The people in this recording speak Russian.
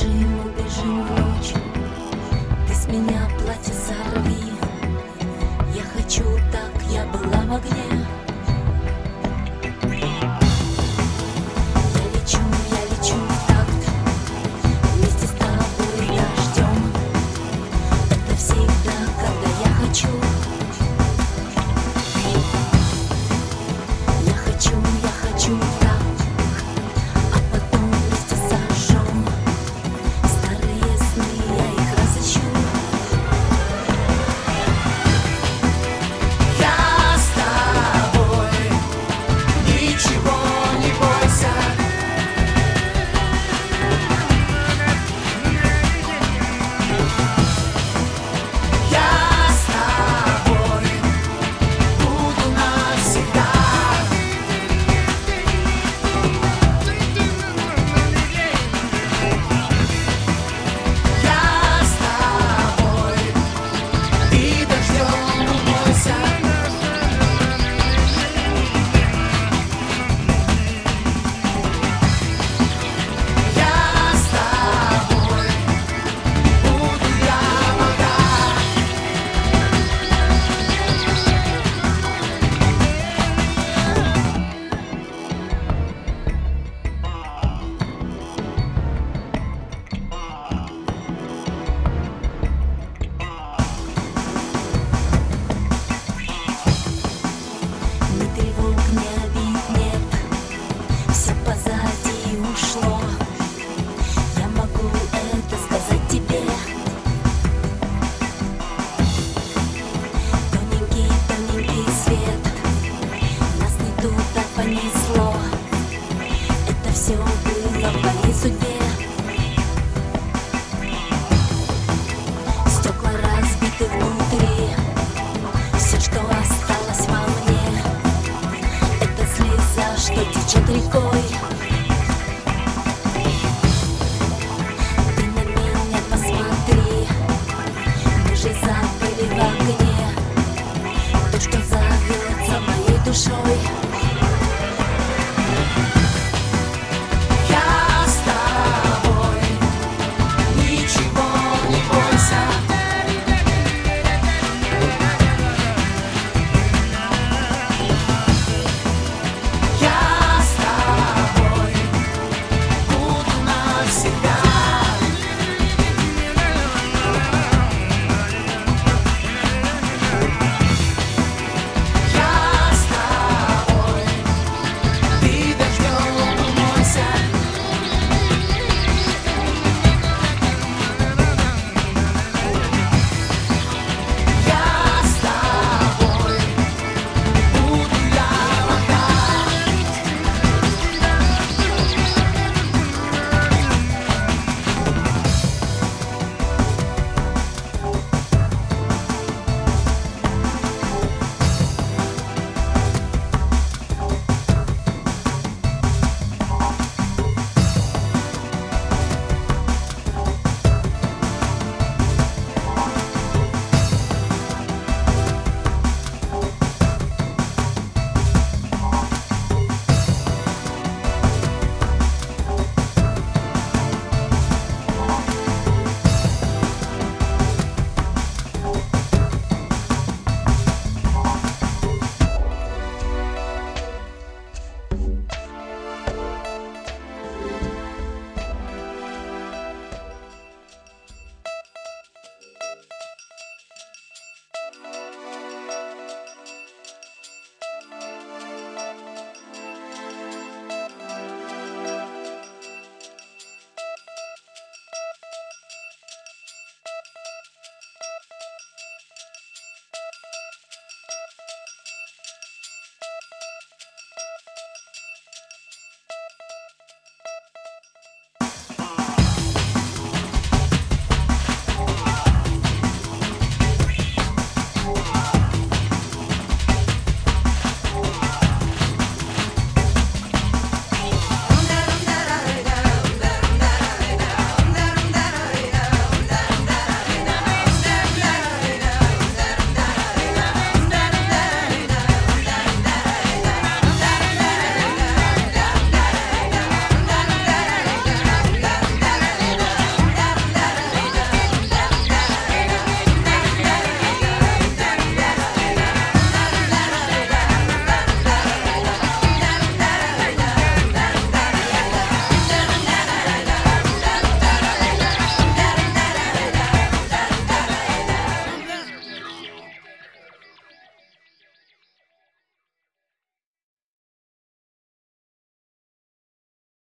Бежим, убежим в ночь. Ты с меня платье сорви. Я хочу так, я была в огне. Я лечу в такт. Вместе с тобой дождем. Это всегда, когда я хочу. Я хочу так. А потом вместе сожжем. Старые сны, я их разыщу. Я с тобой, ничего не бойся. Я с тобой буду навсегда. Я с тобой, ты дождем умойся. Я с тобой, буду я вода. Ни тревог, ни обид нет. Все позади ушло. Я могу это сказать тебе. Тоненький, тоненький свет. Нас не туда понесло. Это все было в моей судьбе. Стекла разбиты внутри. Все, что осталось во мне, это слеза, что течет рекой. Ты на меня посмотри. Мы же забыли в огне то, что зовется моей душой. Я с тобой, ничего не бойся. Я с тобой буду навсегда.